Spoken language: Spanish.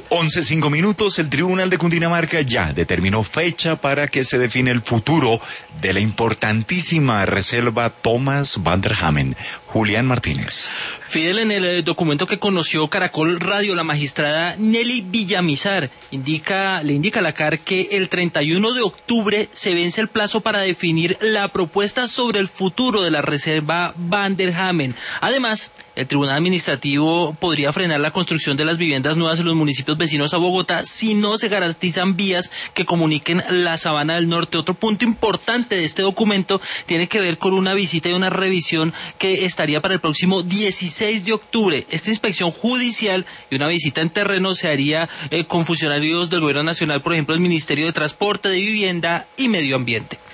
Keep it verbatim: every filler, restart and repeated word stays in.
once cinco minutos, el Tribunal de Cundinamarca ya determinó fecha para que se define el futuro de la importantísima reserva Thomas van der Hamen. Julián Martínez. Fidel, en el documento que conoció Caracol Radio, la magistrada Nelly Villamizar indica, le indica a la C A R que el treinta y uno de octubre se vence el plazo para definir la propuesta sobre el futuro de la reserva van der Hamen. Además, el Tribunal Administrativo podría frenar la construcción de las viviendas nuevas en los municipios vecinos a Bogotá si no se garantizan vías que comuniquen la Sabana del Norte. Otro punto importante de este documento tiene que ver con una visita y una revisión que estaría para el próximo dieciséis de octubre. Esta inspección judicial y una visita en terreno se haría eh, con funcionarios del Gobierno Nacional, por ejemplo, el Ministerio de Transporte, de Vivienda y Medio Ambiente.